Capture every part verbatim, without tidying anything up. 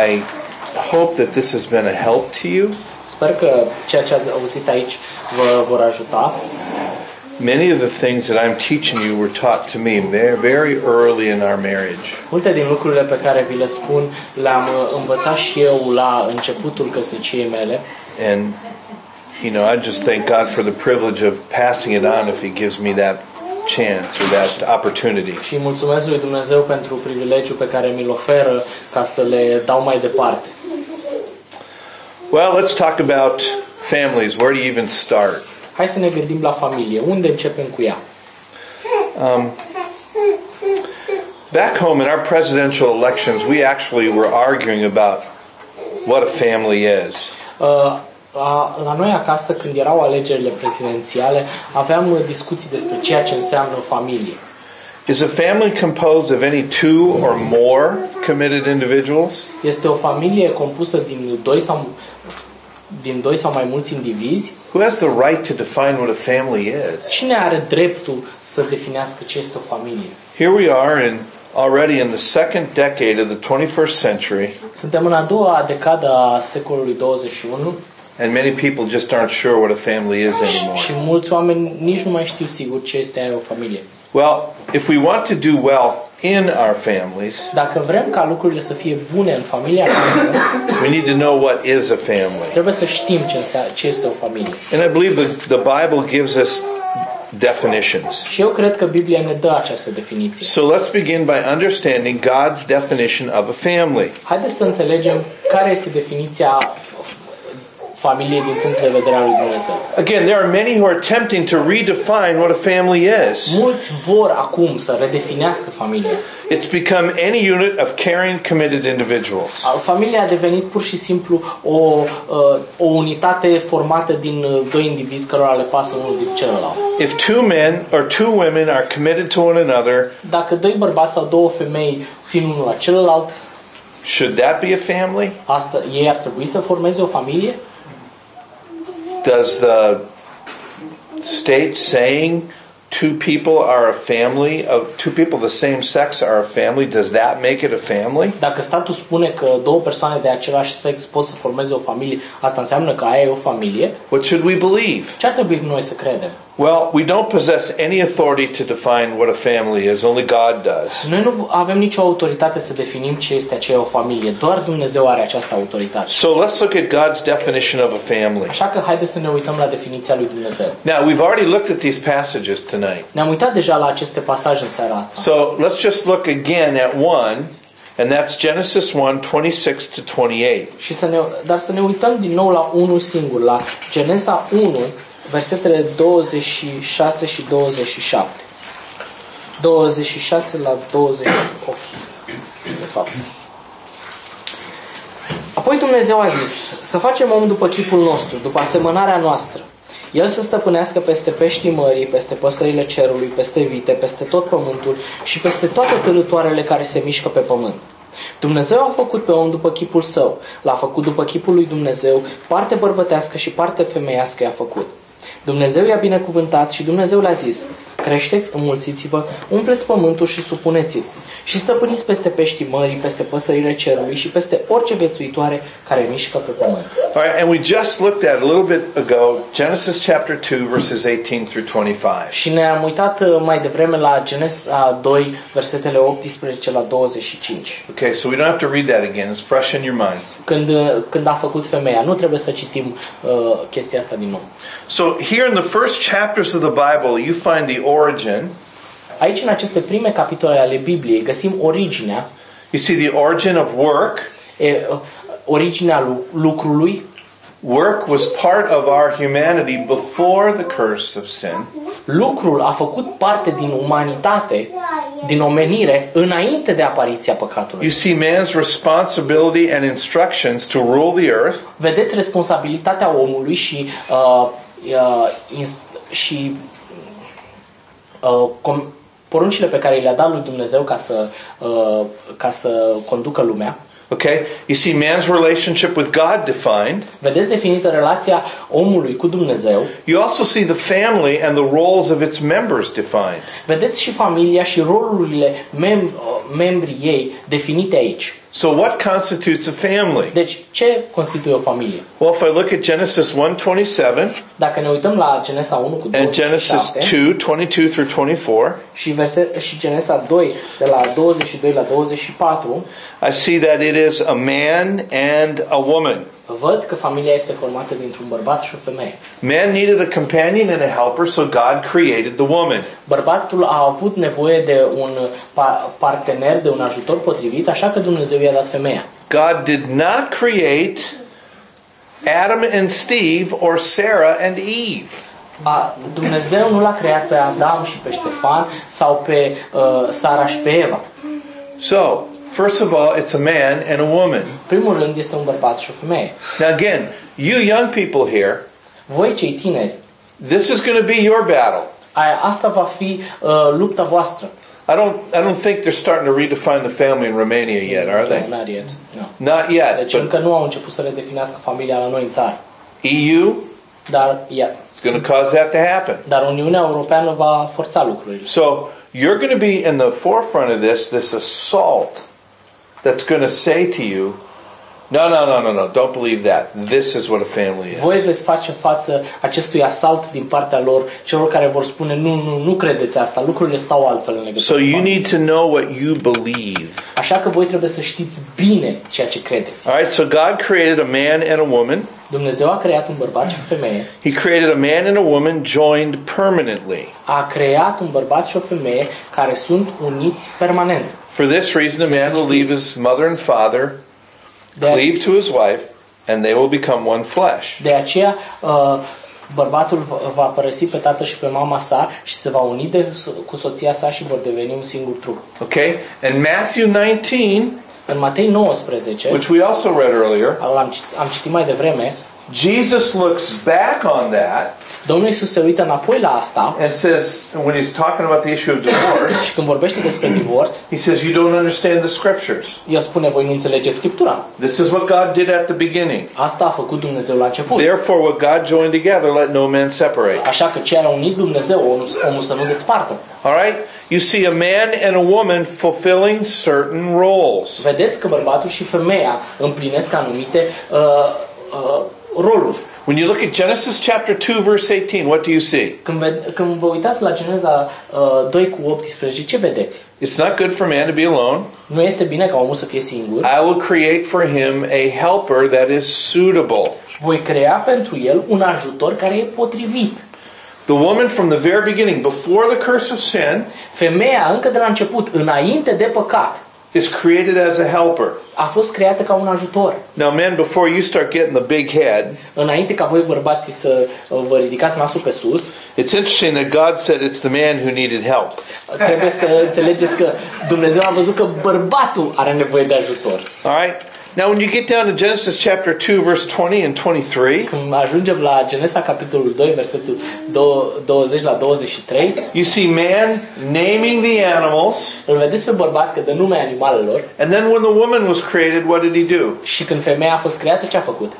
I hope that this has been a help to you. Sper că ceea ce ați auzit aici vă vor ajuta. Many of the things that I'm teaching you were taught to me very, very early in our marriage. Multe din lucrurile pe care vi le spun le-am învățat și eu la începutul căsniciei mele. And you know, I just thank God for the privilege of passing it on if He gives me that chance or that opportunity. Și mulțumesc lui Dumnezeu pentru privilegiul pe care mi-l oferă ca să le dau mai departe. Well, let's talk about families. Where do you even start? Hai să ne gândim la familie. Unde începem cu ea? Um, back home in our presidential elections, we actually were arguing about what a family is. Uh, la, la noi acasă, când erau alegerile prezidențiale, aveam discuții despre ceea ce înseamnă familie. Is a family composed of any two or more committed individuals? Este o familie compusă din doi sau din doi sau mai mulți indivizi? Who has the right to define what a family is? Cine are dreptul să definească ce este o familie? Here we are in already in the second decade of the twenty-first century. Suntem în a doua decadă a secolului douăzeci și unu. And many people just aren't sure what a family is anymore. Și mulți oameni nici nu mai știu sigur ce este o familie. Well, if we want to do well in our families, dacă vrem ca lucrurile să fie bune în familia noastră, we need to know what is a family. Trebuie să știm ce înseamnă, ce este o familie. And I believe the, the Bible gives us definitions. Și eu cred că Biblia ne dă această definiție. So let's begin by understanding God's definition of a family. Haideți să înțelegem care este definiția familiei din punct de vedere al lui Dumnezeu. Again, there are many who are attempting to redefine what a family is. Mulți vor acum să redefinească familia. It's become any unit of caring, committed individuals. Familia a devenit pur și simplu o, o unitate formată din doi indivizi cărora le pasă unul din celălalt. If two men or two women are committed to one another, dacă doi bărbați sau două femei țin unul la celălalt, should that be a family? Asta, ei ar trebui să formeze o familie? Does the state saying two people are a family, of two people the same sex are a family, does that make it a family? Dacă statul spune că două persoane de același sex pot să formeze o familie, asta înseamnă că aia e o familie? What should we believe? Ce ar trebui noi să credem? Well, we don't possess any authority to define what a family is, only God does. Noi nu avem nicio autoritate să definim ce este aceea o familie, doar Dumnezeu are această autoritate. So let's look at God's definition of a family. Așa că haideți să ne uităm la definiția lui Dumnezeu. Now, we've already looked at these passages tonight. Ne-am uitat deja la aceste pasaje în seara asta. So let's just look again at one, and that's Genesis one, twenty-six to twenty-eight. Și să ne, dar să ne uităm din nou la unul singur, la Genesa unu, versetele douăzeci și șase și douăzeci și șapte. douăzeci și șase la douăzeci și opt, de fapt. Apoi Dumnezeu a zis, să facem om după chipul nostru, după asemănarea noastră. El să stăpânească peste peștii mării, peste păsările cerului, peste vite, peste tot pământul și peste toate târătoarele care se mișcă pe pământ. Dumnezeu a făcut pe om după chipul său, l-a făcut după chipul lui Dumnezeu, parte bărbătească și parte femeiască i-a făcut. Dumnezeu i-a binecuvântat și Dumnezeu le-a zis, creșteți, înmulțiți-vă, umpleți pământul și supuneți-l și stăpâniți peste peștii mării, peste păsările cerului și peste orice viețuitoare care mișcă pe pământ. All right, and we just looked at a little bit ago Genesis chapter two verses eighteen through twenty-five. Și ne-am uitat mai devreme la Genesa doi, versetele optsprezece la douăzeci și cinci. Okay, so we don't have to read that again. It's fresh in your minds. Când când a făcut femeia, nu trebuie să citim uh, chestia asta din nou. So here in the first chapters of the Bible, you find the origin. Aici, în aceste prime capitole ale Bibliei, găsim originea. You see the origin of work. E, originea lucrului. Work was part of our humanity before the curse of sin. Lucrul a făcut parte din umanitate, din omenire, înainte de apariția păcatului. You see man's responsibility and instructions to rule the earth. Vedeți responsabilitatea omului și uh, uh, și uh, com- poruncile pe care le-a dat lui Dumnezeu ca să uh, ca să conducă lumea. Okay? You see man's relationship with God defined. Vedeți definită relația omului cu Dumnezeu. You also see the family and the roles of its members defined. Vedeți și familia și rolurile mem- membrii ei definite aici. So what constitutes a family? Deci, ce constituie o familie? Well, if I look at Genesis one twenty-seven Dacă ne uităm la Genesa unu cu and Genesis douăzeci și șapte two twenty-two through twenty-four, și, verse, și Genesa doi de la douăzeci și doi la douăzeci și patru, I see that it is a man and a woman. văd că familia este formată dintr-un bărbat și o femeie. Man needed a companion and a helper, so God created the woman. Bărbatul a avut nevoie de un pa- partener, de un ajutor potrivit, așa că Dumnezeu i-a dat femeia. God did not create Adam and Steve or Sarah and Eve. A, Dumnezeu nu l-a creat pe Adam și pe Ștefan sau pe uh, Sara și pe Eva. So, first of all, it's a man and a woman. Primul rând este un bărbat și o femeie. Now again, you young people here, Voi cei tineri, this is going to be your battle. aia, asta va fi uh, lupta voastră. I don't I don't think they're starting to redefine the family in Romania yet, are they? No, not yet. No. Not yet. Deci But încă nu au început să redefinească familia la noi în țară. E U, Dar, yeah. it's going to cause that to happen. Dar Uniunea Europeană va forța lucrurile. So, you're going to be in the forefront of this, this assault that's going to say to you, no, no, no, no, no, don't believe that. This is what a family is. Voi veți face față acestui asalt din partea lor, celor care vor spune nu, nu, nu credeți asta, lucrurile stau altfel în legătură. So cu you familia. need to know what you believe. Așa că voi trebuie să știți bine ceea ce credeți. All right, so God created a man and a woman. Dumnezeu a creat un bărbat și o femeie. He created a man and a woman joined permanently. A creat un bărbat și o femeie care sunt uniți permanent. For this reason, a man will leave his mother and father, De, cleave to his wife, and they will become one flesh. de aceea uh, bărbatul va- va părăsi pe tatăl și pe mama sa și se va uni de, cu soția sa și vor deveni un singur trup. Okay? And Matthew nineteen, În Matei nouăsprezece, which we also read earlier, am citit, am citit mai devreme, Jesus looks back on that Domnul Iisus se uită înapoi la asta and says, when he's talking about the issue of divorce, și când vorbește despre divorț, he says, you don't understand the scriptures. el spune, voi nu înțelegeți Scriptura. This is what God did at the beginning. Asta a făcut Dumnezeu la început. Therefore, what God joined together, let no man separate. Așa că ce a unit Dumnezeu, omul, omul să nu despartă. All right? You see a man and a woman fulfilling certain roles. Vedeți că bărbatul și femeia împlinesc anumite uh, uh, roluri. When you look at Genesis chapter two, verse eighteen, what do you see? Când, ved- când vă uitați la Geneza uh, doi cu optsprezece, ce vedeți? It's not good for man to be alone. Nu este bine ca omul să fie singur. I will create for him a helper that is suitable. Voi crea pentru el un ajutor care e potrivit. The woman from the very beginning, before the curse of sin, Femeia, încă de la început, înainte de păcat, is created as a helper. a fost creată ca un ajutor. Now, men, before you start getting the big head, Înainte ca voi bărbații să uh, vă ridicați nasul pe sus, it's interesting that God said it's the man who needed help. trebuie să înțelegeți că Dumnezeu a văzut că bărbatul are nevoie de ajutor. All right? Now, when you get down to Genesis chapter two, verse twenty and twenty-three, Când ajungem la Genesa capitolul doi, versetul douăzeci la douăzeci și trei, you see man naming the animals, îl vedeți pe bărbat că dă nume animalelor and then when the woman was created, what did he do? și când femeia a fost creată, ce a făcut?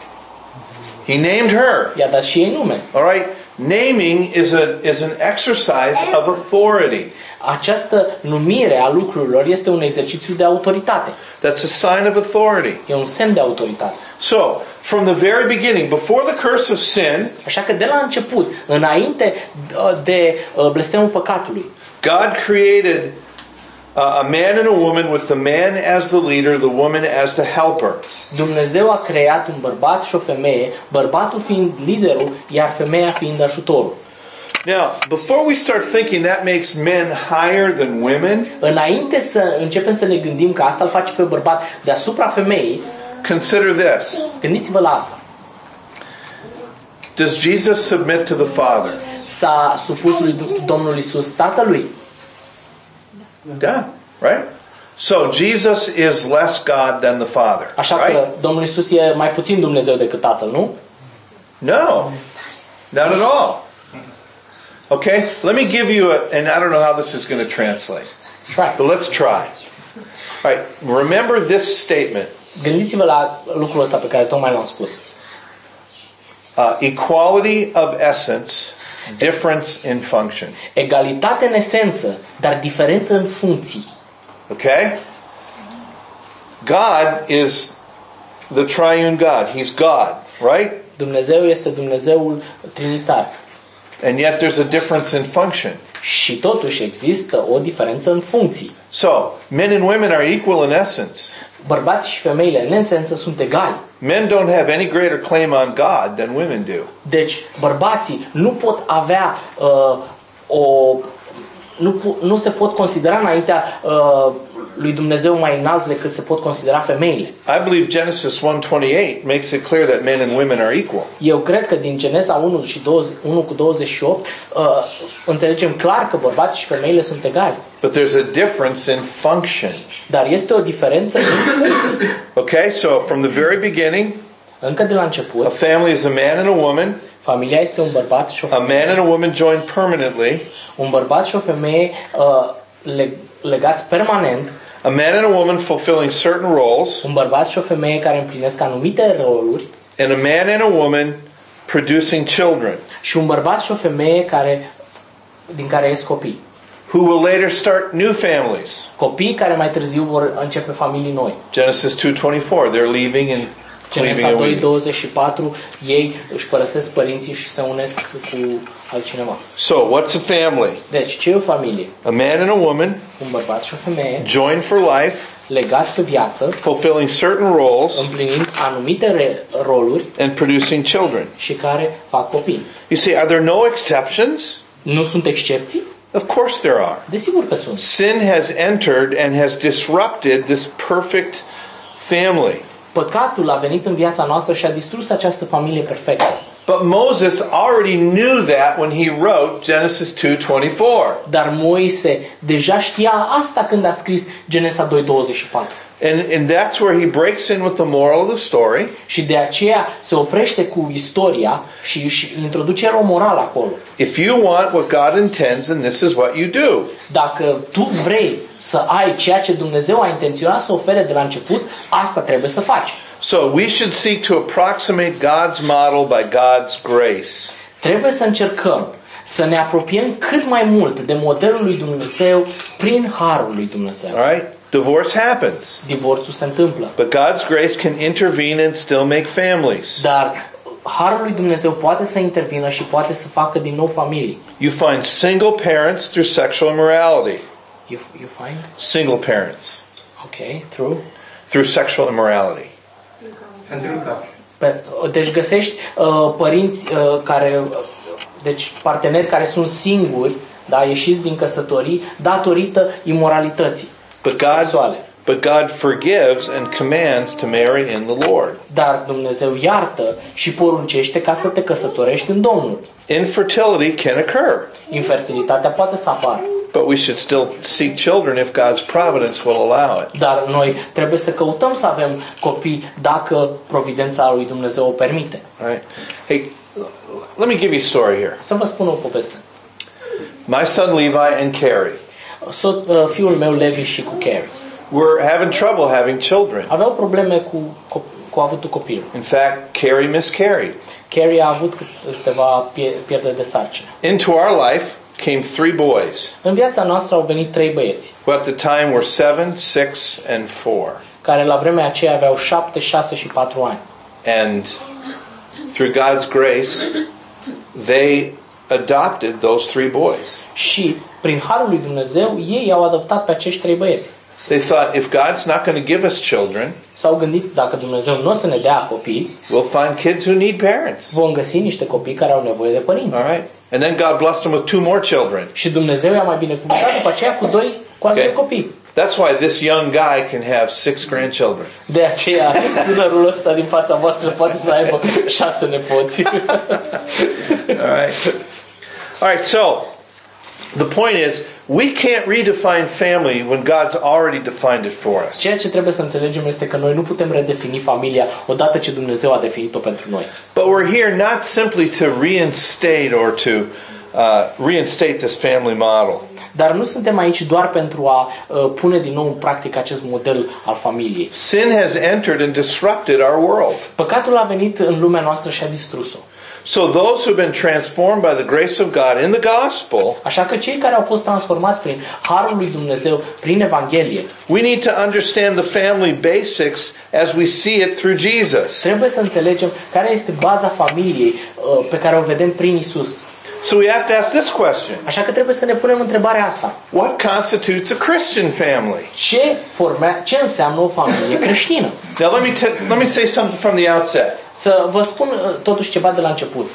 He named her. I-a dat și ei nume. All right? Naming is a is an exercise of authority. Această numire a lucrurilor este un exercițiu de autoritate. That's a sign of authority. E un semn de autoritate. So, from the very beginning, before the curse of sin, Așa că de la început, înainte de uh, blestemul păcatului, God created uh, a man and a woman with the man as the leader, the woman as the helper. Dumnezeu a creat un bărbat și o femeie, bărbatul fiind liderul, iar femeia fiind ajutorul. Now, before we start thinking that makes men higher than women, Înainte să începem să ne gândim că asta îl face pe bărbat deasupra femeii, consider this. gândiți-vă la asta. Does Jesus submit to the Father? S-a supus lui Domnul Iisus Tatălui? Yeah, right? So, Jesus is less God than the Father, Așa right? că Domnul Iisus e mai puțin Dumnezeu decât Tatăl, nu? No, not at all. Okay, let me give you a, and I don't know how this is going to translate, Right. but let's try. All right, remember this statement. Gândiți-vă la lucrul ăsta pe care tocmai l-am spus. Uh, equality of essence, difference in function. Egalitate în esență, dar diferență în funcții. Okay? God is the triune God. He's God, right? Dumnezeu este Dumnezeul trinitar. And yet there's a difference in function. Și totuși există o diferență în funcții. So, men and women are equal in essence. Bărbații și femeile, în esență, sunt egali. Men don't have any greater claim on God than women do. Deci, bărbații nu pot avea uh, o... Nu, nu se pot considera înaintea uh, lui Dumnezeu mai înalți decât se pot considera femeile. I believe Genesis one twenty-eight makes it clear that men and women are equal. Eu cred că din Genesa unu și unu cu douăzeci și opt uh, înțelegem clar că bărbații și femeile sunt egali. But there's a difference in function. Dar este o diferență în funcții. Okay, so from the very beginning, încă de la început, a family is a man and a woman. Familia este un bărbat și o A femeie. man and a woman joined permanently. Un bărbat și o femeie uh, leg, legați permanent. A man and a woman fulfilling certain roles. Un bărbat și o femeie care împlinesc anumite roluri. And a man and a woman producing children. Și un bărbat și o femeie care din care ies copii. Who will later start new families. Copii care mai târziu vor începe familii noi. Genesis two twenty-four, they're leaving and Genesa doi douăzeci și patru, ei își părăsesc părinții și se unesc cu altcineva. So, what's a family? Deci, ce e o familie? A man and a woman, Un bărbat și o femeie, joined for life, legați pe viață, fulfilling certain roles, împlinind anumite re- roluri and producing children. și care fac copii. You see, are there no exceptions? Nu sunt excepții? Of course there are. Desigur că sunt. Sin has entered and has disrupted this perfect family. Păcatul a venit în viața noastră și a distrus această familie perfectă. But Moses already knew that when he wrote Genesis two twenty-four. Dar Moise deja știa asta când a scris Genesa doi douăzeci și patru. And, and that's where he breaks in with the moral of the story. Și de aceea se oprește cu istoria și, și introduce o morală acolo. If you want what God intends, then this is what you do. Dacă tu vrei să ai ceea ce Dumnezeu a intenționat să ofere de la început, asta trebuie să faci. So we should seek to approximate God's model by God's grace. Trebuie să încercăm să ne apropiem cât mai mult de modelul lui Dumnezeu prin harul lui Dumnezeu. All right? Divorce happens. Divorțul se întâmplă. But God's grace can intervene and still make families. Dar harul lui Dumnezeu poate să intervină și poate să facă din nou familii. You find single parents through sexual immorality. You, you find? Single parents Okay, through? through sexual immorality. Pe, deci găsești uh, părinți uh, care, deci parteneri care sunt singuri, da, ieșiți din căsătorii datorită imoralității But God, sexuale. but God forgives and commands to marry in the Lord. Dar Dumnezeu iartă și poruncește ca să te căsătorești în Domnul. Infertility can occur, Infertilitatea poate să apară. but we should still seek children if God's providence will allow it. Dar noi trebuie să căutăm să avem copii dacă providența lui Dumnezeu o permite. Right? Hey, let me give you a story here. Să vă spun o poveste. My son Levi and Carrie So, uh, fiul meu Levi și cu Carrie were having trouble having children. aveau probleme cu, cu, cu avutul copilului. In fact, Carrie miscarried. Carrie a avut câteva pierderi de sarcină. Into our life came three boys, În viața noastră au venit trei băieți, who at the time were seven, six, and four. care la vremea aceea aveau șapte, șase și patru ani. And through God's grace, they adopted those three boys. Și prin harul lui Dumnezeu, ei au adoptat pe acești trei băieți. They thought, if God's not going to give us children, S-au gândit, dacă Dumnezeu nu o să ne dea copii, we'll find kids who need parents. vom găsi niște copii care au nevoie de părinți. All right? And then God blessed them with two more children. Și Dumnezeu i-a mai binecuvântat după aceea cu doi, cu alți Okay. doi copii. That's why this young guy can have six grandchildren. De aceea, tânărul ăsta din fața voastră poate să aibă șase nepoți. All right? All right, so the point is, we can't redefine family when God's already defined it for us. Ceea ce trebuie să înțelegem este că noi nu putem redefini familia odată ce Dumnezeu a definit-o pentru noi. But we're here not simply to reinstate or to uh, reinstate this family model. Dar nu suntem aici doar pentru a uh, pune din nou în practică acest model al familiei. Sin has entered and disrupted our world. Păcatul a venit în lumea noastră și a distrus-o. So those who've been transformed by the grace of God in the gospel, Așa că cei care au fost transformați prin harul lui Dumnezeu, prin Evanghelie, we need to understand the family basics as we see it through Jesus. trebuie să înțelegem care este baza familiei uh, pe care o vedem prin Isus. So we have to ask this question. Așa că trebuie să ne punem întrebarea asta. What constitutes a Christian family? Ce, forme, ce înseamnă o familie creștină? Now let me t- let me say something from the outset. Să vă spun uh, totuși ceva de la început.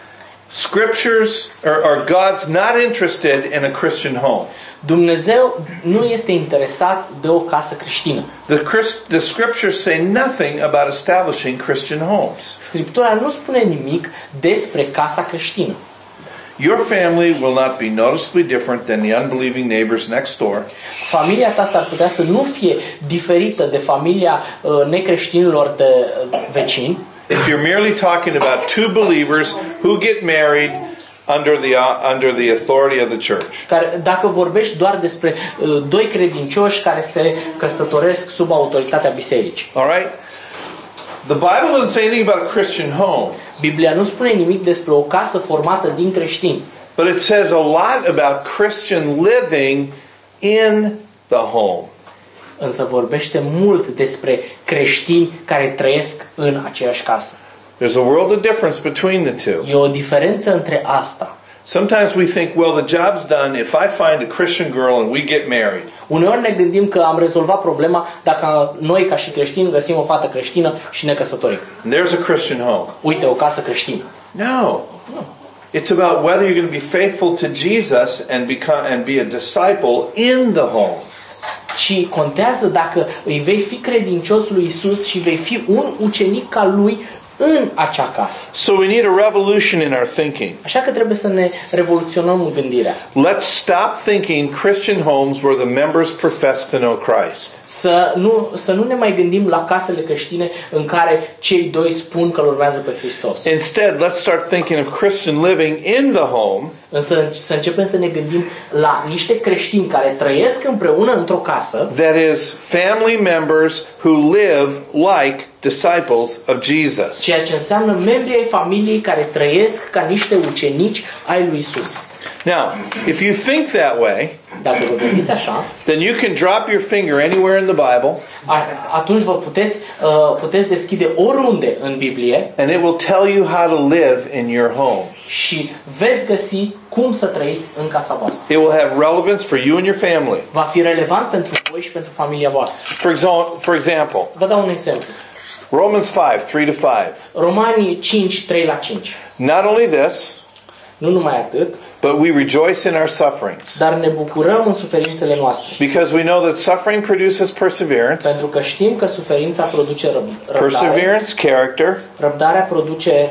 Scriptures or, or God's not interested in a Christian home. Dumnezeu nu este interesat de o casă creștină. The, Christ, the scriptures say nothing about establishing Christian homes. Scriptura nu spune nimic despre casa creștină. Your family will not be noticeably different than the unbelieving neighbors next door. Familia ta s-ar putea să nu fie diferită de familia uh, necreștinilor de uh, vecini. If you're merely talking about two believers who get married under the uh, under the authority of the church. Care, dacă vorbești doar despre uh, doi credincioși care se căsătoresc sub autoritatea bisericii. All right? The Bible doesn't say anything about a Christian home. Biblia nu spune nimic despre o casă formată din creștini. But it says a lot about Christian living in the home. Însă vorbește mult despre creștini care trăiesc în aceeași casă. There's a world of difference between the two. E o diferență între asta. Sometimes we think, well, the job's done if I find a Christian girl and we get married. Uneori ne gândim că am rezolvat problema dacă noi ca și creștini găsim o fată creștină și ne căsătorim. And there's a Christian home. Uite, o casă creștină. No. It's about whether you're going to be faithful to Jesus and become and be a disciple in the home. Ci contează dacă îi vei fi credincios lui Isus și vei fi un ucenic ca lui în acea casă. So we need a revolution in our thinking. Așa că trebuie să ne revoluționăm gândirea. Let's stop thinking Christian homes where the members profess to know Christ. Să nu, să nu ne mai gândim la casele creștine în care cei doi spun că îl urmează pe Hristos. Instead, let's start thinking of Christian living in the home. Însă să începem să ne gândim la niște creștini care trăiesc împreună într-o casă. That is, family members who live like disciples of Jesus. Ceea ce înseamnă membrii ai familiei care trăiesc ca niște ucenici ai lui Isus. Now, if you think that way, Dacă vă gândiți așa, then you can drop your finger anywhere in the Bible, atunci vă puteți, uh, puteți deschide oriunde în Biblie and it will tell you how to live in your home. și veți găsi cum să trăiți în casa voastră. It will have relevance for you and your family. Va fi relevant pentru voi și pentru familia voastră. For example, for example, Vă dau un exemplu. Romans five, three to five. Romanii cinci, trei la cinci. Not only this, Nu numai atât, but we rejoice in our sufferings, dar ne bucurăm în suferințele noastre. because we know that suffering produces perseverance, Pentru că știm că suferința produce răb- răbdare. perseverance, character, Răbdarea produce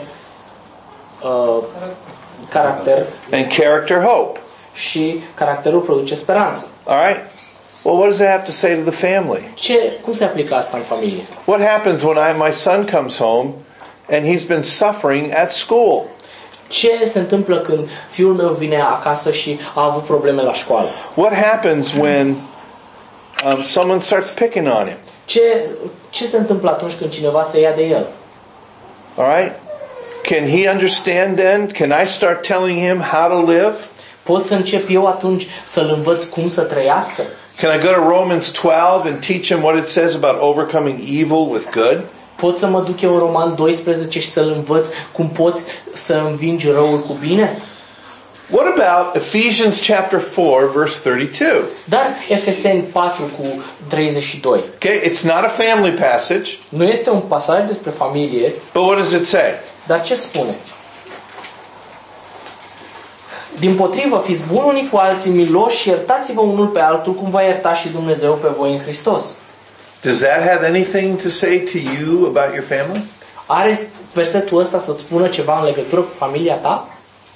uh, caracter and character, hope. și caracterul produce speranță. All right? Well, what does that have to say to the family? Ce, cum se aplică asta în familie? What happens when I, my son comes home and he's been suffering at school? Ce se întâmplă când fiul meu vine acasă și a avut probleme la școală? What happens when um, someone starts picking on him? Ce, ce se întâmplă atunci când cineva se ia de el? All right? Can he understand then? Can I start telling him how to live? Pot să încep eu atunci să-l învăț cum să trăiască? Can I go to Romans twelve and teach him what it says about overcoming evil with good? Pot să mă duc eu în Roman doisprezece și să-l învăț cum poți să învingi răul cu bine? What about Ephesians chapter four, verse thirty-two? Dar Efeseni patru cu treizeci și doi. Okay, it's not a family passage, Nu este un pasaj despre familie, but what does it say? dar ce spune? Dimpotrivă, fiți buni unii cu alții, miloși și iertați-vă unul pe altul, cum va ierta și Dumnezeu pe voi în Hristos. Does that have anything to say to you about your family? Are versetul ăsta să-ți spună ceva în legătură cu familia ta?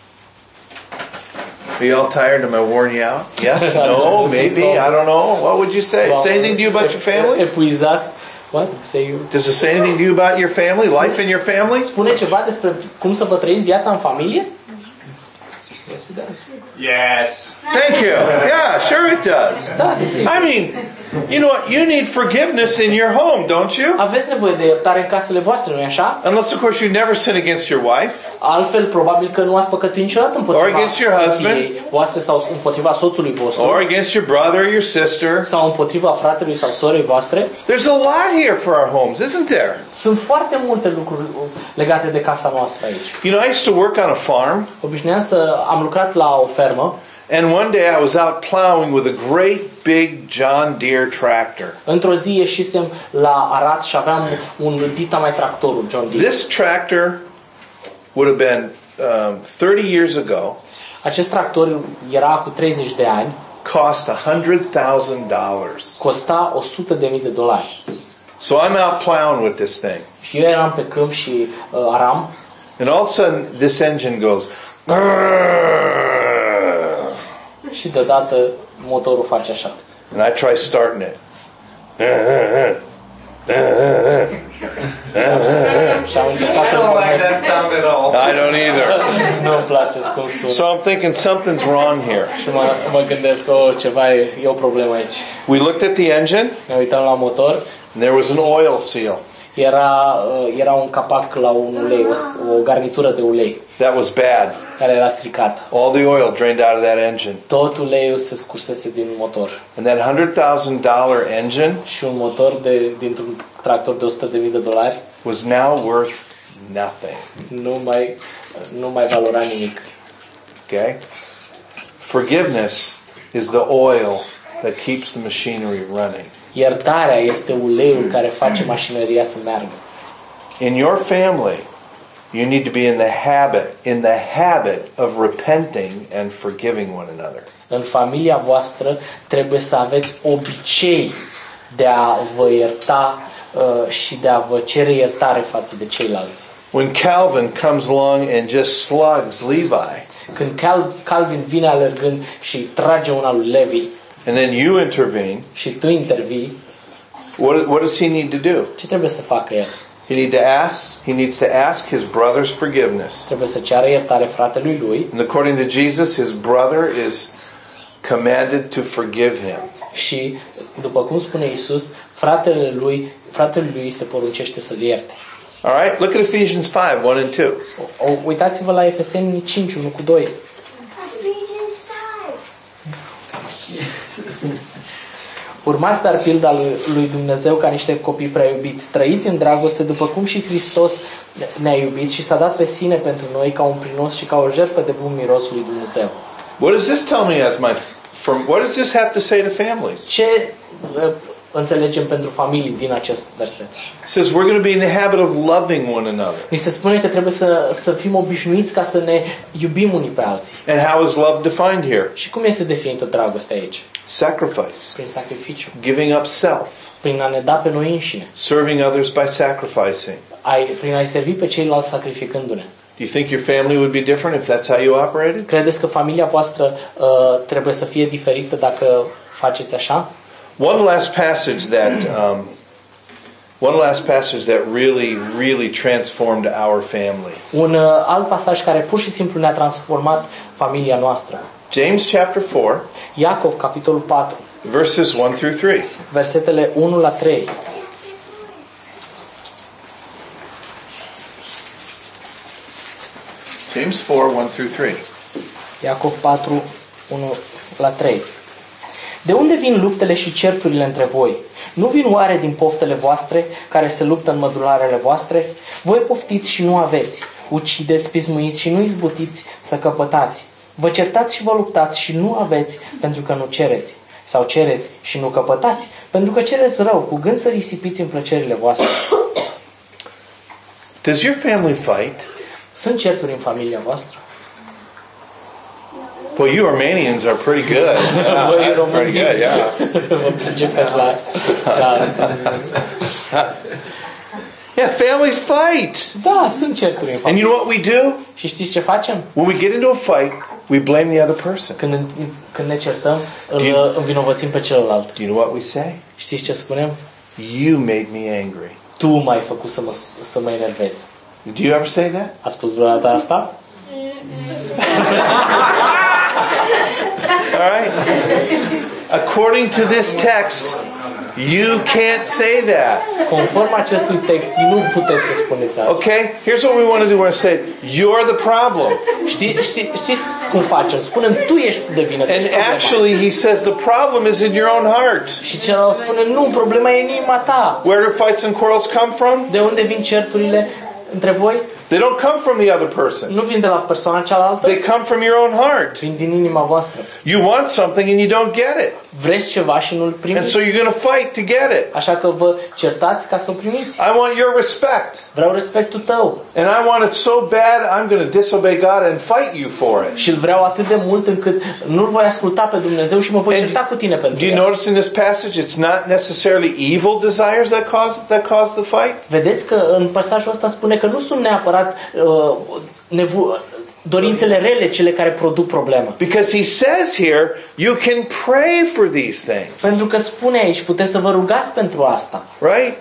Are you all tired? Am I worn you out? Yes? No? Maybe? I don't know. What would you say? Say anything to you about your family? Epuizat. What? Say you. Does it say anything to you about your family? Life in your family? Spune ceva despre cum să vă trăiți viața în familie? Yes, it does. Yes. Thank you. Yeah, sure it does. Da, desigur. I mean, You know what? You need forgiveness in your home, don't you? Aveți nevoie de iertare în casele voastre, nu-i așa? Unless, of course, you never sin against your wife. Altfel, probabil că nu ați păcătuit niciodată împotriva Or against your husband. soției voastre sau împotriva soțului vostru. Or against your brother or your sister. Sau împotriva fratelui sau sorei voastre. There's a lot here for our homes, isn't there? Sunt foarte multe lucruri legate de casa noastră aici. You know, I used to work on a farm. Obișnuiam să am lucrat la o fermă. And one day I was out plowing with a great big John Deere tractor. Într-o zi ieșisem la Arad și aveam un dita mai tractorul John Deere. This tractor would have been um, thirty years ago. Acest tractor era cu treizeci de ani. Cost one hundred thousand dollars. Costa o sută de mii de dolari. So I'm out plowing with this thing. Și eu eram pe câmp și uh, aram. And all of a sudden this engine goes. Și deodată motorul face așa. And I try starting it. Și am încercat să pornesc. I don't either. Nu-mi place cum sună. So I'm thinking something's wrong here. Și mă, mă gândesc că oh, ceva e, e o problemă aici. We looked at the engine. Ne uităm la motor. And there was an oil seal. Era, era un capac la un ulei, o, o garnitură de ulei. That was bad. Care era stricată. All the oil drained out of that engine. Tot uleiul se scursese din motor. And that one hundred thousand dollars engine și un motor de, dintr-un tractor de o sută de mii de dolari was now worth nothing. Nu mai, nu mai valora nimic. Okay? Forgiveness is the oil that keeps the machinery running. Iertarea este uleiul care face mașinăria să meargă. In your family, you need to be in the habit, in the habit of repenting and forgiving one another. În familia voastră trebuie să aveți obicei de a vă ierta uh, și de a vă cere iertare față de ceilalți. When Calvin comes along and just slugs Levi, când Cal- Calvin vine alergând și trage una lui Levi, and then you intervene, și tu intervii, what, what does he need to do? Ce trebuie să facă el? He need to ask, he needs to ask his brother's forgiveness. Trebuie să ceară iertare fratelui lui. And according to Jesus, his brother is commanded to forgive him. Și după cum spune Isus, fratele lui, fratele lui se poruncește să-l ierte. All right, look at Ephesians five, one and two. O, uitați-vă la Efeseni cinci, unu cu doi. Urmați dar pilda lui, lui Dumnezeu ca niște copii prea iubiți. Trăiți în dragoste după cum și Hristos ne-a iubit și s-a dat pe sine pentru noi ca un prinos și ca o jertfă de bun miros lui Dumnezeu. What does this tell me as my from what does this have to say to families? Ce uh, înțelegem pentru familii din acest verset? It says we're going to be in the habit of loving one another. Ni se spune că trebuie să să fim obișnuiți ca să ne iubim unii pe alții. And how is love defined here? Și cum este definită dragostea aici? Sacrifice. Prin sacrificiu. Giving up self. Prin a ne da pe noi înșine. Serving others by sacrificing. Ai, prin a-i servi pe ceilalți sacrificându-ne. Do you think your family would be different if that's how you operated? Credeți că familia voastră uh, trebuie să fie diferită dacă faceți așa? One last passage that um, one last passage that really really transformed our family. Un uh, alt pasaj care pur și simplu ne-a transformat familia noastră. James chapter four, Iacov capitolul patru, verses one through three. versetele unu la trei. James four, one through three. Iacov patru, unu la trei. De unde vin luptele și certurile între voi? Nu vin oare din poftele voastre, care se luptă în mădularele voastre? Voi poftiți și nu aveți, ucideți, pismuiți și nu izbutiți să căpătați. Vă certați și vă luptați și nu aveți, pentru că nu cereți. Sau cereți și nu căpătați, pentru că cereți rău, cu gând să risipiți în plăcerile voastre. Does your family fight? Sunt certuri în familia voastră? Well, you Armenians are pretty good. Yeah, that's pretty good, yeah. Vă pricepeți la, la asta. Yeah, families fight. Da, sunt certuri în And familie. you know what we do? Și știți ce facem? When we get into a fight, we blame the other person. Când, când ne certăm, îl You- învinovățim pe celălalt. Do you know what we say? Știți ce spunem? You made me angry. Tu m-ai făcut să mă, să mă enervez. Do you ever say that? A spus vreodată asta? All right. According to this text, You can't say that. Conform acestui text, nu puteți să spuneți asta. Okay? Here's what we want to do. We want to say, you're the problem. Știi, știi, știți cum facem? Spunem, tu ești de vină. And actually, he says the problem is in your own heart. Și celălalt spune, nu, problema e în inima ta. Where do fights and quarrels come from? De unde vin certurile între voi? They don't come from the other person. Nu vin de la persoana cealaltă. They come from your own heart. Vin din inima voastră. You want something and you don't get it. Vreți ceva și nu-l And primiți. so you're going to fight to get it. Așa că vă certați ca să o primiți. I want your respect. Vreau respectul tău. And I want it so bad, I'm going to disobey God and fight you for it. Și îl vreau atât de mult încât nu-l voi asculta pe Dumnezeu și mă voi certa cu tine pentru Do you el. notice in this passage it's not necessarily evil desires that cause that cause the fight? Vedeți că în pasajul ăsta spune că nu sunt neapărat uh, nevo- dorințele rele cele care produc problema. Because he says here, you can pray for these things. Pentru că spune aici, puteți să vă rugați pentru asta. Right?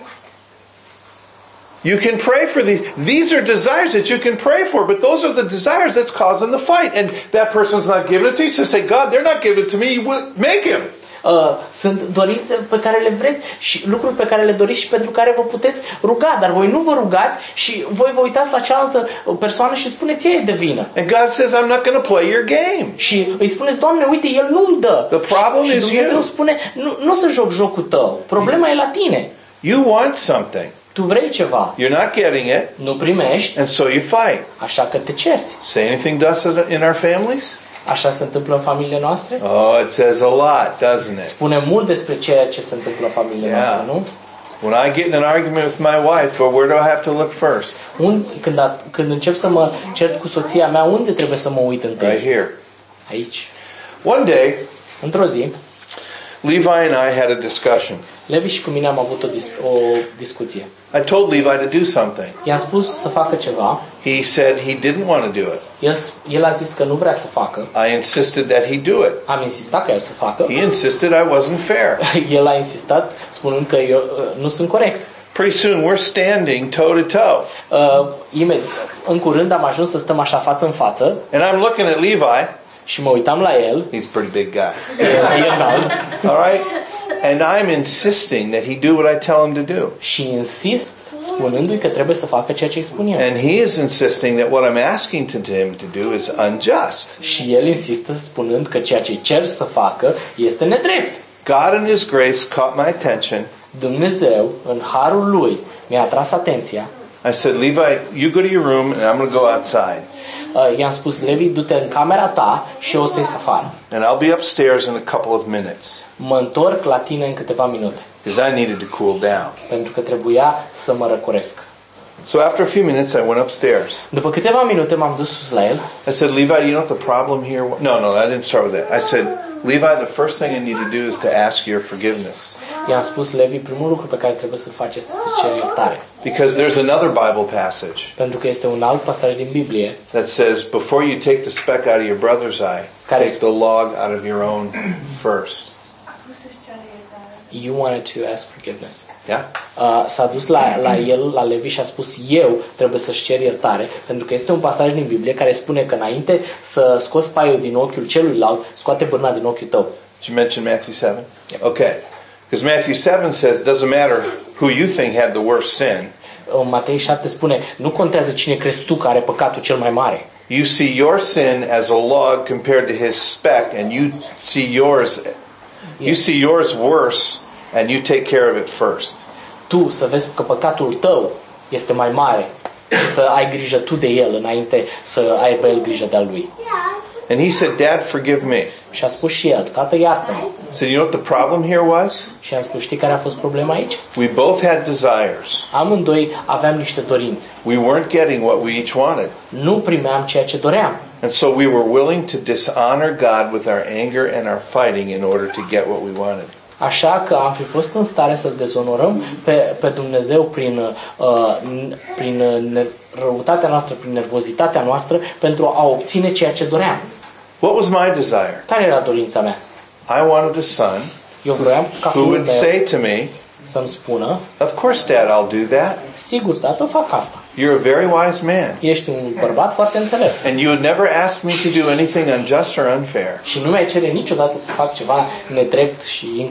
You can pray for these. These are desires that you can pray for, but those are the desires that's causing the fight. And that person's not giving it to you. So say, God, they're not giving it to me. You will make him. Uh, sunt dorințe pe care le vreți și lucruri pe care le doriți și pentru care vă puteți ruga, dar voi nu vă rugați și voi vă uitați la cealaltă persoană și spuneți ei de vină. And God says, I'm not going to play your game. Și îi spuneți, Doamne, uite, el nu-mi dă. The problem și is Dumnezeu you. spune, nu, nu o să joc jocul tău. Problema e la tine. You want something. Tu vrei ceva. You're not getting it. Nu primești. And so you fight. Așa că te cerți. Say anything to us in our families? Așa se întâmplă în familiile noastre? Oh, it says a lot, doesn't it? Spune mult despre ceea ce se întâmplă în familiile Yeah. noastre, nu? When I get in an argument with my wife, well, where do I have to look first? Un, când, a, când încep să mă cert cu soția mea, unde trebuie să mă uit întâi? Right here. Aici. One day, Într-o zi, Levi and I had a discussion. Levi și cu mine am avut o, dis- o discuție. I told Levi to do something. I-am spus să facă ceva. He said he didn't want to do it. El, el a zis că nu vrea să facă. I insisted that he do it. Am insistat ca el să facă. He insisted I wasn't fair. El a insistat spunând că eu uh, nu sunt corect. Pretty soon we're standing toe to toe. Uh, imediat, în curând am ajuns să stăm așa față în față And I'm looking at Levi. și mă uitam la el. He's a pretty big guy. El e înalt. All right? And I'm insisting that he do what I tell him to do. Și insist spunându-i că trebuie să facă ceea ce îi spun eu. And he is insisting that what I'm asking to him to do is unjust. Și el insistă spunând că ceea ce îi cer să facă este nedrept. God in his grace caught my attention. Dumnezeu, în harul lui, mi-a atras atenția. I said, Levi, you go to your room and I'm going to go outside. Uh, i-am spus, Levi, du-te în camera ta și eu o să ies afară. And I'll be upstairs in a couple of minutes. Mă întorc la tine în câteva minute. Because I needed to cool down. Pentru că trebuia să mă răcoresc. So after a few minutes, I went upstairs. După câteva minute m-am dus sus la el. I said, Levi, you know what the problem here was? No, no, I didn't start with that. I said, Levi, the first thing I need to do is to ask your forgiveness. I-am spus, Levi, primul lucru pe care trebuie să-l faci este să ceri iertare. Because there's another Bible passage Pentru că este un alt pasaj din Biblie that says, before you take the speck out of your brother's eye, Care take the log out of your own first. You wanted to ask forgiveness. Yeah? Uh, s-a dus la, la el, la Levi și a spus, eu trebuie să-și cer iertare, pentru că este un pasaj din Biblie care spune că înainte să scoți paiul din ochiul celuilalt, scoate bârna din ochiul tău. Did you mention Matthew seven? Yep. Okay. Because Matthew seven says, doesn't matter who you think had the worst sin. În Matei șapte spune, nu contează cine crezi tu că are păcatul cel mai mare. You see your sin as a log compared to his speck, and you see yours, you see yours worse, and you take care of it first. Tu să vezi că păcatul tău este mai mare și să ai grijă tu de el înainte să aibă el grijă de-al lui. And he said, Dad, forgive me. Și a spus și el, tată, iartă-mă. So you know what the problem here was? Și am spus, știi care a fost problema aici? We both had desires. Amândoi aveam niște dorințe. We weren't getting what we each wanted. Nu primeam ceea ce doream. And so we were willing to dishonor God with our anger and our fighting in order to get what we wanted. Așa că am fi fost în stare să-L dezonorăm pe, pe Dumnezeu prin, uh, prin răutatea noastră, prin nervozitatea noastră, pentru a obține ceea ce doream. What was my desire? Care era dorința mea? I wanted a son Eu vroiam ca who fiul would meu say to me, să-mi spună, of course, Dad, I'll do that. sigur, tată, fac asta. You're a very wise man. Ești un bărbat foarte înțelept. And you would never ask me to do anything unjust or unfair. Și nu mi-ai cere niciodată să fac ceva nedrept și incorect.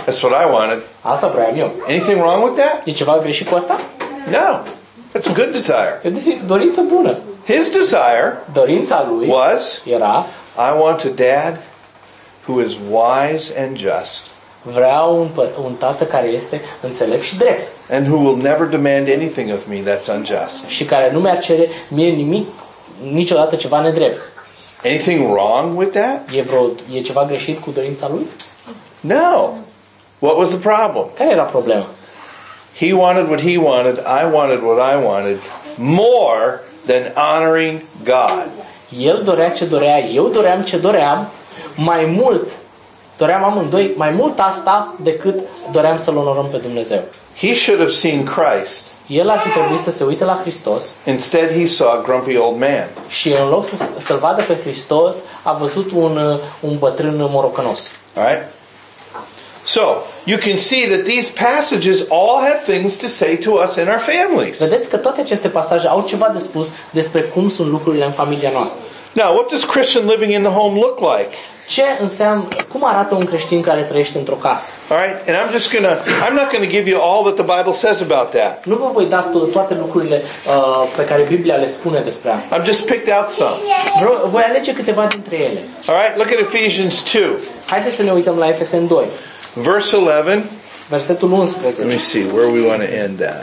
That's what I wanted. Asta vreau eu. Anything wrong with that? E ceva greșit cu asta? No. That's a good desire. E o dorință bună. His desire Dorința lui was, era, I want a dad who is wise and just, vreau un, un tată care este înțelept și drept and who will never demand anything of me that's unjust. și care nu mi-ar cere mie nimic, niciodată ceva nedrept. Anything wrong with that? E, vreo, e ceva greșit cu dorința lui? No. What was the problem? Care era problema? He wanted what he wanted, I wanted what I wanted, more than honoring God. El dorea ce dorea, eu doream ce doream, mai mult, doream amândoi, mai mult asta decât doream să-L onorăm pe Dumnezeu. He should have seen Christ. El ar fi trebuit să se uite la Hristos. Instead, he saw a grumpy old man. Și în loc să, să-L vadă pe Hristos, a văzut un, un bătrân morocănos. All right? So, you can see that these passages all have things to say to us in our families. Vedeți că toate aceste pasaje au ceva de spus despre cum sunt lucrurile în familia noastră. Now, what does Christian living in the home look like? Ce înseamnă, cum arată un creștin care trăiește într-o casă? All right? And I'm just going to I'm not going to give you all that the Bible says about that. Nu vă voi da to- toate lucrurile uh, pe care Biblia le spune despre asta. I've just picked out some. Vreau, voi alege câteva dintre ele. All right? Look at Ephesians two, Haideți să ne uităm la Efeseni doi, verse eleven. versetul Let me unsprezece. see where we want to end that.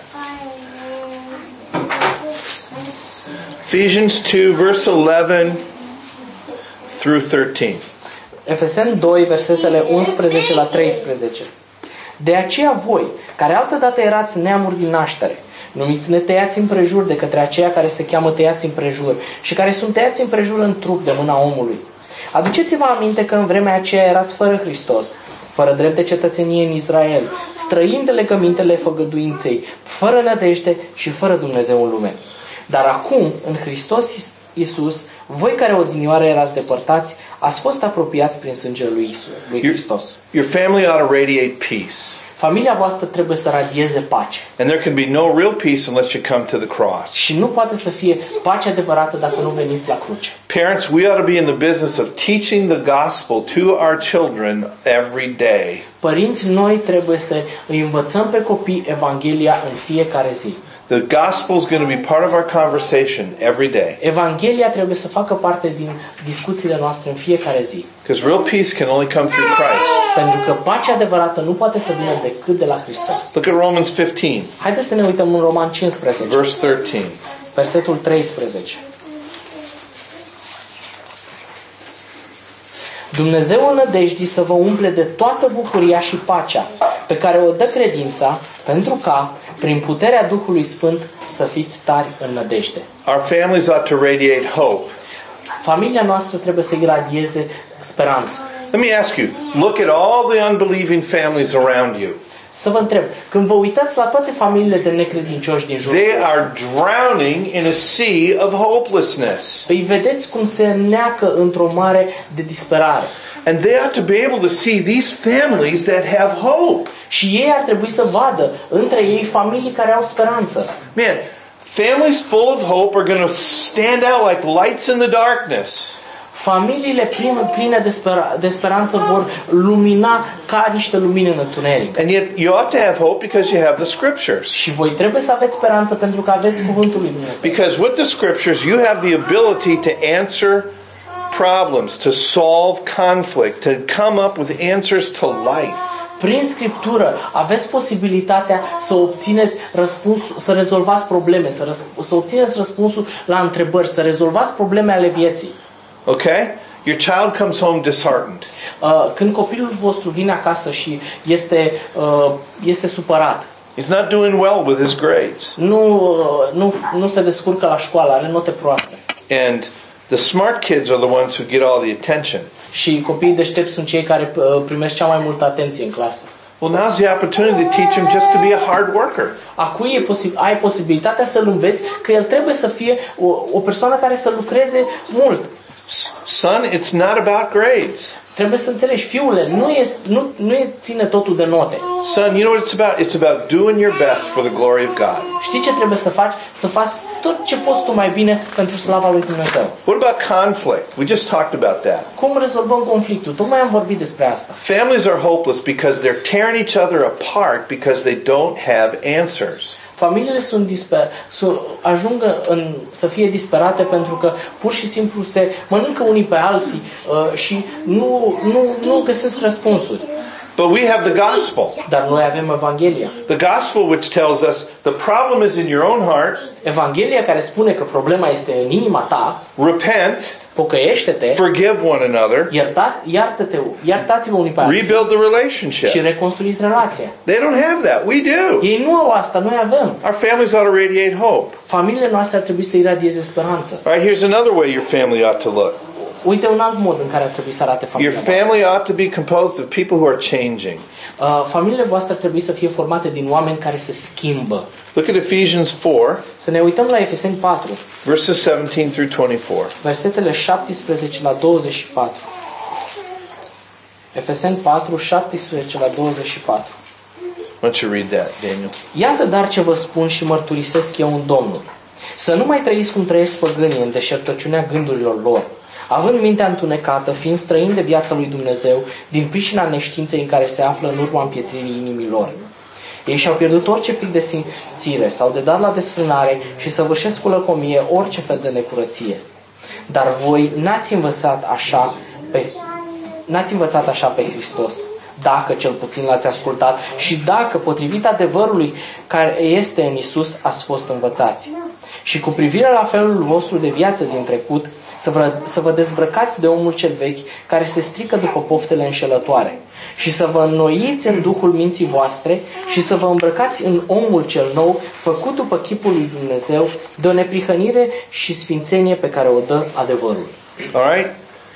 Ephesians two, verse eleven through thirteen. Efeseni doi, versetele unsprezece la treisprezece. De aceea voi, care altădată erați neamuri din naștere, numiți netăiați împrejur de către aceia care se cheamă tăiați împrejur și care sunt tăiați împrejur în trup de mâna omului. Aduceți-vă aminte că în vremea aceea erați fără Hristos, fără drept de cetățenie în Israel, străini de legămintele făgăduinței, fără nădejde și fără Dumnezeu în lume. Dar acum, în Hristos Iisus, voi care odinioară erați depărtați, ați fost apropiați prin sângele lui Iisus, lui Hristos. Your family ought to radiate peace. Familia voastră trebuie să radieze pace. And there can be no real peace unless you come to the cross. Și nu poate să fie pace adevărată dacă nu veniți la cruce. Parents, we ought to be in the business of teaching the gospel to our children every day. Părinți, noi trebuie să îi învățăm pe copii Evanghelia în fiecare zi. The gospel is going to be part of our conversation every day. Evanghelia trebuie să facă parte din discuțiile noastre în fiecare zi. Because real peace can only come through Christ. Pentru că pacea adevărată nu poate să vină decât de la Hristos. Look at Romans fifteen, Haideți să ne uităm în Roman cincisprezece, verse thirteen. versetul treisprezece. Dumnezeu în nădejdii să vă umple de toată bucuria și pacea pe care o dă credința, pentru ca, prin puterea Duhului Sfânt, să fiți tari în nădejde. Our families ought to radiate hope. Familia noastră trebuie să iradieze speranță. Let me ask you, look at all the unbelieving families around you. Să vă întreb, când vă uitați la toate familiile de necredincioși din jurul They vostru, are drowning in a sea of hopelessness. îi vedeți cum se neacă într-o mare de disperare. And they ought to be able to see these families that have hope. Și ei ar trebui să vadă între ei familii care au speranță. Man, families full of hope are going to stand out like lights in the darkness. Familiile pline, pline de, spera, de speranță vor lumina ca niște lumini în întuneric. And yet you ought to have hope because you have the scriptures. Și voi trebuie să aveți speranță pentru că aveți cuvântul lui Dumnezeu. Because with the scriptures you have the ability to answer problems, to solve conflict, to come up with answers to life. Prin Scriptură aveți posibilitatea să obțineți răspuns, să rezolvați probleme, să, răsp- să obțineți răspunsul la întrebări, să rezolvați probleme ale vieții. Okay? Your child comes home disheartened. Uh, când copilul vostru vine acasă și este, uh, este supărat, He's not doing well with his grades. nu, uh, nu, nu se descurcă la școală, are note proaste. And the smart kids are the ones who get all the attention. Și copiii deștepți sunt cei care uh, primesc cea mai multă atenție în clasă. Well, now's the opportunity to teach him just to be a hard worker. Acum e posi- ai posibilitatea să-l înveți că el trebuie să fie o, o persoană care să lucreze mult. Son, it's not about grades. Trebuie să înțelegi, fiule, nu, e, nu, nu e ține totul de note. Son, you know what it's about? It's about doing your best for the glory of God. Știi ce trebuie să faci? Să faci tot ce poți tu mai bine pentru slava lui Dumnezeu. What about conflict? We just talked about that. Cum rezolvăm conflictul? Tocmai am vorbit despre asta. Families are hopeless because they're tearing each other apart because they don't have answers. Familiile sunt disper, sunt, ajung în, să fie disperate pentru că pur și simplu se mănâncă unii pe alții uh, și nu, nu, nu găsesc răspunsuri. But we have the gospel. Dar noi avem Evanghelia. The gospel which tells us the problem is in your own heart. Evanghelia care spune că problema este în inima ta. Repent. Pocăiește-te. Forgive one another. Ierta, iartă-te, iertați-vă unii pe alții. Rebuild the relationship. Și reconstruiți relația. They don't have that. We do. Ei nu au asta, noi avem. Our families ought to radiate hope. Familiile noastre ar trebui să iradieze speranță. All right, here's another way your family ought to look. Uite un alt mod în care ar trebui să arate familia Your voastră. family ought to be composed of people who are changing. Uh, familiile voastre ar trebui să fie formate din oameni care se schimbă. Look at Ephesians four, Să ne uităm la Efeseni patru, verses seventeen through twenty-four. versetele șaptesprezece la douăzeci și patru. Efeseni patru, șaptesprezece la douăzeci și patru. Why don't you read that, Daniel? Iată dar ce vă spun și mărturisesc eu în Domnul. Să nu mai trăiți cum trăiesc păgânii în deșertăciunea gândurilor lor, având mintea întunecată, fiind străini de viața lui Dumnezeu, din pricina neștiinței în care se află în urma împietririi inimilor. Ei și-au pierdut orice pic de simțire, s-au dedat la desfrânare și săvârșesc cu lăcomie orice fel de necurăție. Dar voi n-ați învățat așa pe, n-ați învățat așa pe Hristos, dacă cel puțin l-ați ascultat și dacă, potrivit adevărului care este în Isus, ați fost învățați. Și cu privire la felul vostru de viață din trecut, să vă, să vă dezbrăcați de omul cel vechi care se strică după poftele înșelătoare și să vă înnoiți în duhul minții voastre și să vă îmbrăcați în omul cel nou făcut după chipul lui Dumnezeu de o neprihănire și sfințenie pe care o dă adevărul. All right?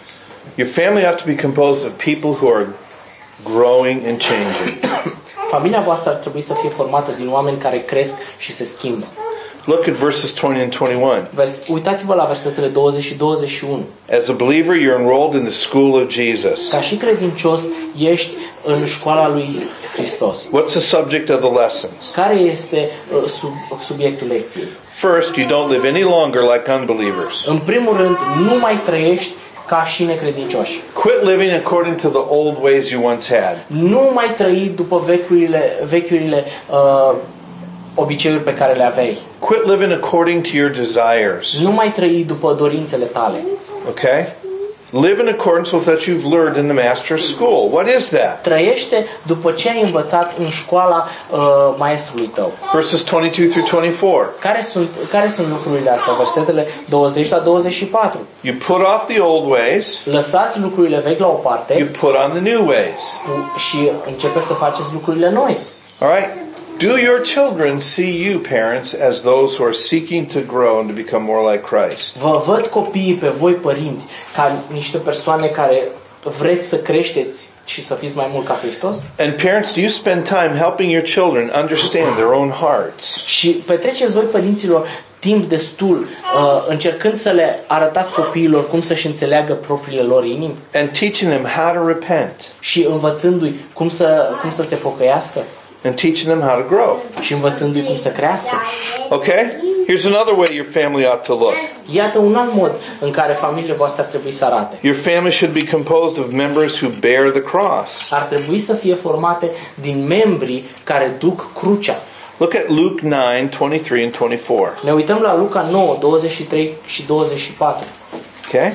Your family ought to be composed of people who are growing and changing. Familia voastră ar trebui să fie formată din oameni care cresc și se schimbă. Look at verses twenty and twenty-one. Vers, uitați-vă la versetele douăzeci și douăzeci și unu. As a believer, you're enrolled in the school of Jesus. Ca și credincios, ești în școala lui Hristos. What's the subject of the lessons? Care este uh, sub, subiectul lecției? First, you don't live any longer like unbelievers. În primul rând, nu mai trăiești ca și necredincioși. Quit living according to the old ways you once had. Nu mai trăi după vechurile, vechiurile uh, obiceiuri pe care le aveai. Quit living according to your desires. Nu mai trăi după dorințele tale. Okay? Live in accordance with what you've learned in the master's school. What is that? Trăiește după ce ai învățat în școala uh, maestrului tău. Verses twenty-two through twenty-four. Care sunt, care sunt lucrurile astea? Versetele douăzeci la douăzeci și patru. You put off the old ways. Lăsați lucrurile vechi la o parte. You put on the new ways. Și începeți să faceți lucrurile noi. All right? Do your children see you, parents, as those who are seeking to grow and to become more like Christ? Vă văd copiii pe voi, părinți, ca niște persoane care vreți să creșteți și să fiți mai mult ca Hristos? And parents, do you spend time helping your children understand their own hearts? Și petreceți voi, părinților, timp destul uh, încercând să le arătați copiilor cum să-și înțeleagă propriile lor inimi? And teaching them how to repent? Și învățându-i cum să, cum să se pocăiască? And teaching them how to grow? Și învățându-i cum să crească? Okay? Here's another way your family ought to look. Iată un alt mod în care familiile voastre ar trebui să arate. Your family should be composed of members who bear the cross. Ar trebui să fie formate din membrii care duc crucea. Look at Luke nine, twenty-three and twenty-four. Ne uităm la Luca nouă, douăzeci și trei și douăzeci și patru. Okay?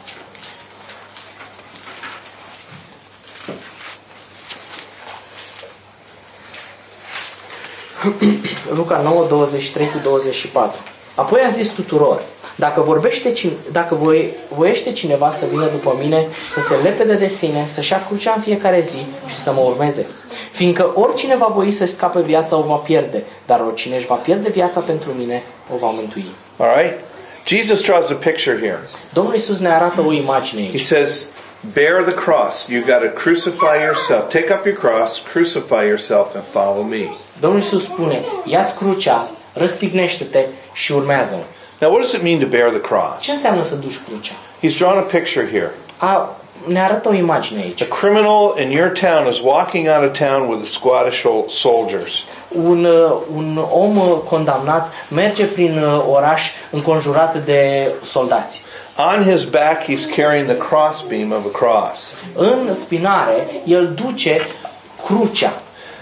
Luca nouă, douăzeci și trei cu douăzeci și patru. Apoi a zis tuturor: Dacă, vorbește, dacă voi, voiește cineva să vină după mine, să se lepede de sine, să-și ia crucea în fiecare zi și să mă urmeze. Fiindcă oricine va voi să scape viața o va pierde, dar oricine își va pierde viața pentru mine o va mântui. All right? Jesus draws a picture here. Domnul Iisus ne arată o imagine aici. He says, bear the cross. You've got to crucify yourself. Take up your cross, crucify yourself and follow me. Domnul Iisus spune: ia-ți crucea, răstignește-te și urmează-mă. Now, what does it mean to bear the cross? Ce înseamnă să duci crucea? He's drawn a picture here. A ne arată o imagine aici. A criminal in your town is walking out of town with a squad of shol- soldiers. Un, uh, un om uh, condamnat merge prin uh, oraș înconjurat de soldați. On his back, he's carrying the crossbeam of a cross. În spinare, el duce crucea.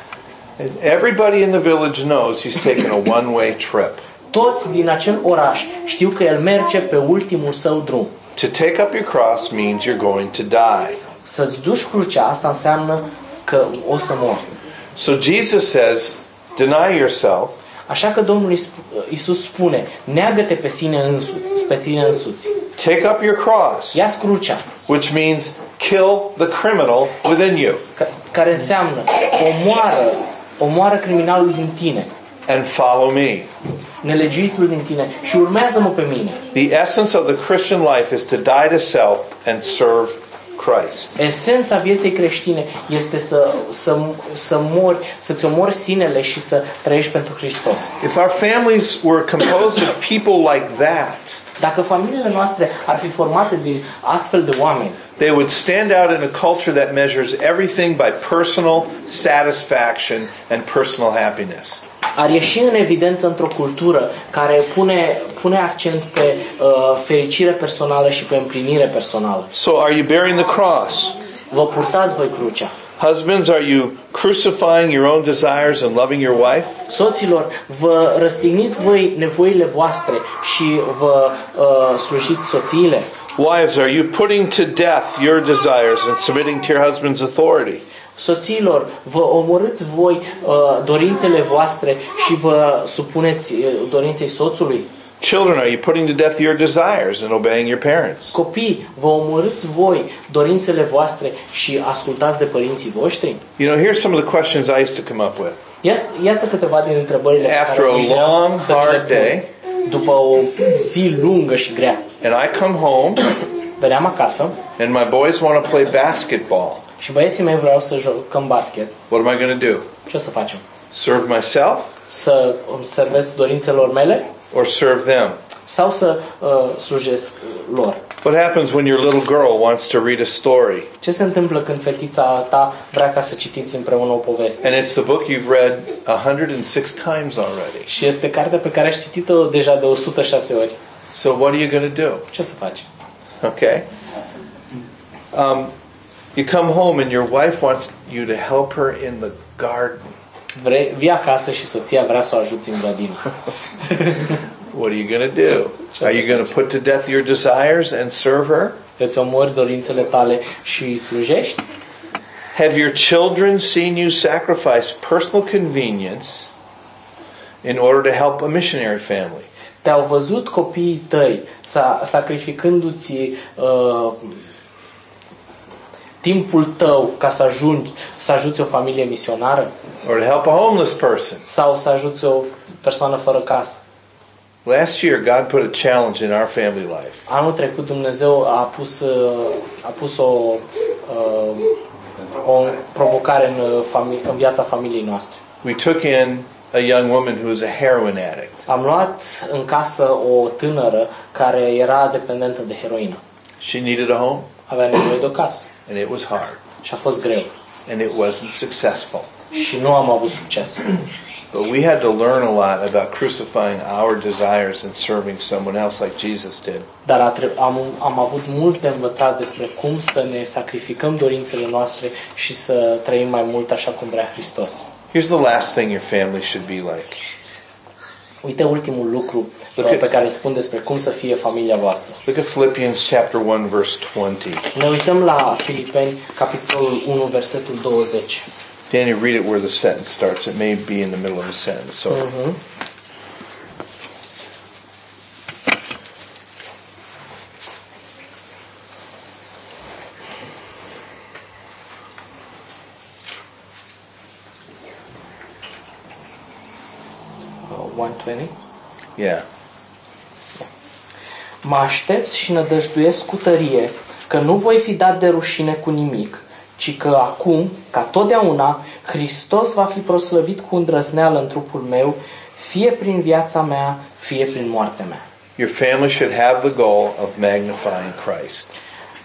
And everybody in the village knows he's taken a one-way trip. Toți din acel oraș știu că el merge pe ultimul său drum. To take up your cross means you're going to die. Să-ți duci crucea, asta înseamnă că o să mori. So Jesus says, deny yourself. Așa că Domnul Iisus spune, neagă-te pe sine însuți, pe tine însuți. Take up your cross, Ia-ți crucea, which means kill the criminal within you ca- care înseamnă omoară, omoară criminalul din tine, and follow me. nelegiuitul din tine și urmează-mă pe mine. The essence of the Christian life is to die to self and serve Christ. Esența vieții creștine este să, să, să mori, să-ți omori sinele și să trăiești pentru Hristos. If our families were composed of people like that, Dacă familiile noastre ar fi formate din astfel de oameni, they would stand out in a culture that measures everything by personal satisfaction and personal happiness. ar ieși în evidență într-o cultură care pune, pune accent pe uh, fericire personală și pe împlinire personală. So are you bearing the cross? Vă purtați voi crucea. Husbands, are you crucifying your own desires and loving your wife? Soților, vă răstigniți voi nevoile voastre și vă uh, slujiți soțiile. Wives, are you putting to death your desires and submitting to your husband's authority? Soțiilor, vă omorâți voi uh, dorințele voastre și vă supuneți uh, dorinței soțului. Children, are you putting to death your desires and obeying your parents? Copii, vă omorâți voi dorințele voastre și ascultați de părinții voștri? You know, here's some of the questions I used to come up with. Iată câteva din întrebările pe After care a obișnuiam long, să le hard pun. day, După o zi lungă și grea, and I come home, veneam acasă and my boys want to play basketball. și băieții mei vreau să jucăm basket. What am I going to do? Ce o să facem? Serve myself Să îmi servesc dorințelor mele or serve them? sau să uh, slujesc lor? What happens when your little girl wants to read a story? Ce se întâmplă când fetița ta vrea ca să citiți împreună o poveste? And it's the book you've read one hundred six times already. Și este cartea pe care ai citit-o deja de o sută șase ori. So what are you going to do? Ce o să faci? Okay. Um, you come home and your wife wants you to help her in the garden. Vrei, vii acasă și soția vrea să o ajuți în grădină. What are you going to do? Are you going to put to death your desires and serve her? Îți omori dorințele tale și îi slujești? Have your children seen you sacrifice personal convenience in order to help a missionary family? Te-au văzut copiii tăi sa- sacrificându-ți uh, timpul tău ca să ajungi să ajuți o familie misionară Or to help a homeless person? sau să ajuți o persoană fără casă? Last year, God put a challenge in our family life. Anul trecut Dumnezeu a pus, uh, a pus o, uh, o provocare în, uh, fami- în viața familiei noastre. We took in a young woman who was a heroin addict. Am luat în casă o tânără care era dependentă de heroină. She needed a home, Avea nevoie de o casă and it was hard, și a fost greu and it wasn't successful. și nu am avut succes. But we had to learn a lot about crucifying our desires and serving someone else like Jesus did. Dar a tre- am, am avut mult de învățat despre cum să ne sacrificăm dorințele noastre și să trăim mai mult așa cum vrea Hristos. Here's the last thing your family should be like. Uite ultimul lucru Look at- pe care îl spun despre cum să fie familia voastră. Look at Philippians chapter one, verse twenty. Ne uităm la Filipeni, capitolul unu, versetul douăzeci. Daniel, read it where the sentence starts. It may be in the middle of a sentence. So, Uh-huh. one twenty. yeah. Mă aștept și nădăjduiesc cu tărie că nu voi fi dat de rușine cu nimic, ci că acum, ca totdeauna, Hristos va fi proslăvit cu îndrăzneală în trupul meu, fie prin viața mea, fie prin moartea mea. Your family should have the goal of magnifying Christ.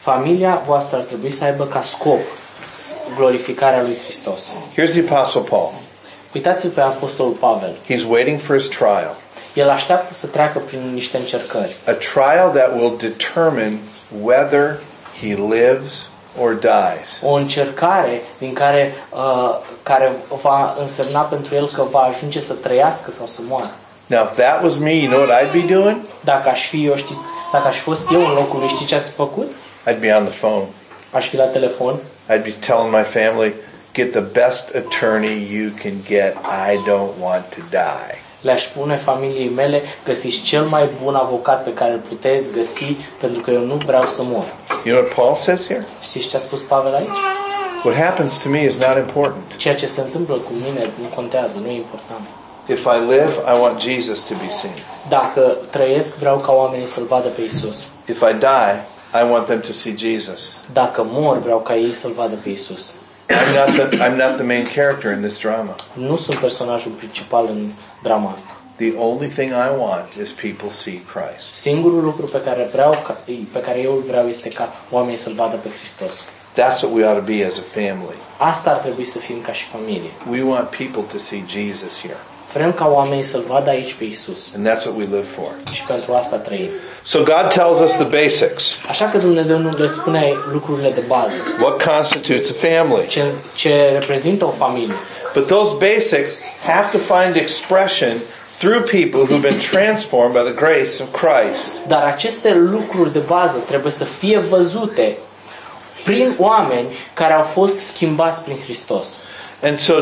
Familia voastră ar trebui să aibă ca scop glorificarea lui Hristos. Here's the Apostle Paul. Uitați-l pe Apostolul Pavel. He's waiting for his trial. El așteaptă să treacă prin niște încercări. A trial that will determine whether he lives or dies. O încercare din care, uh, care va însemna pentru el că va ajunge să trăiască sau să moară. Now, if that was me, you know what I'd be doing? Dacă aș fi eu, știi, dacă aș fi fost eu în locul lui, știi ce aș fi făcut? I'd be on the phone. Aș fi la telefon. I'd be telling my family, get the best attorney you can get. I don't want to die. Le-aș spune familiei mele, găsiți cel mai bun avocat pe care îl puteți găsi, pentru că eu nu vreau să mor. You know what Paul says here? Știți ce a spus Pavel aici? What happens to me is not important. Ceea ce se întâmplă cu mine nu contează, nu e important. If I live, I want Jesus to be seen. Dacă trăiesc, vreau ca oamenii să-L vadă pe Isus. If I die, I want them to see Jesus. Dacă mor, vreau ca ei să-L vadă pe Isus. I'm not the, I'm not the main character in this drama. Nu sunt personajul principal în drama asta. The only thing I want is people see Christ. Singurul lucru pe care vreau, pe care eu îl vreau este ca oamenii să-L vadă pe Hristos. That's what we ought to be as a family. Asta ar trebui să fim ca și familie. We want people to see Jesus here. Vrem ca oamenii să-L vadă aici pe Isus. And that's what we live for. Și pentru asta trăim. So God tells us the basics. Așa că Dumnezeu nu le spune lucrurile de bază. What constitutes a family? Ce, ce reprezintă o familie. But those basics have to find expression through people who've been transformed by the grace of Christ. Dar aceste lucruri de bază trebuie să fie văzute prin oameni care au fost schimbați prin Hristos. And so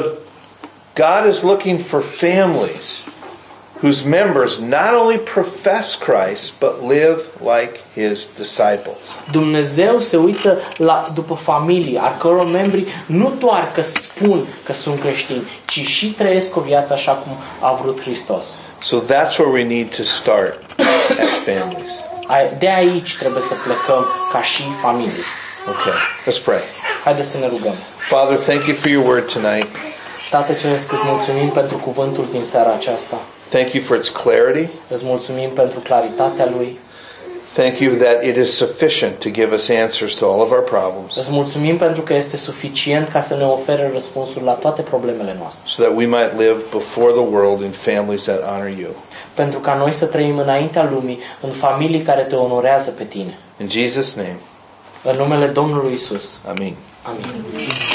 God is looking for families whose members not only profess Christ, but live like His disciples. Dumnezeu se uită la, după familie, a căror membri nu doar că spun că sunt creștini, ci și trăiesc o viață așa cum a vrut Hristos. So that's where we need to start as families. De aici trebuie să plecăm ca și familie. Okay, let's pray. Haideți să ne rugăm. Father, thank you for your word tonight. Tată Ceresc, îți mulțumim pentru cuvântul din seara aceasta. Thank you for its clarity. Îți mulțumim pentru claritatea lui. Thank you that it is sufficient to give us answers to all of our problems, Îți mulțumim pentru că este suficient ca să ne ofere răspunsuri la toate problemele noastre. so that we might live before the world in families that honor you. Pentru ca noi să trăim înaintea lumii în familii care te onorează pe tine. In Jesus' name, În numele Domnului Isus. Amen. Amin.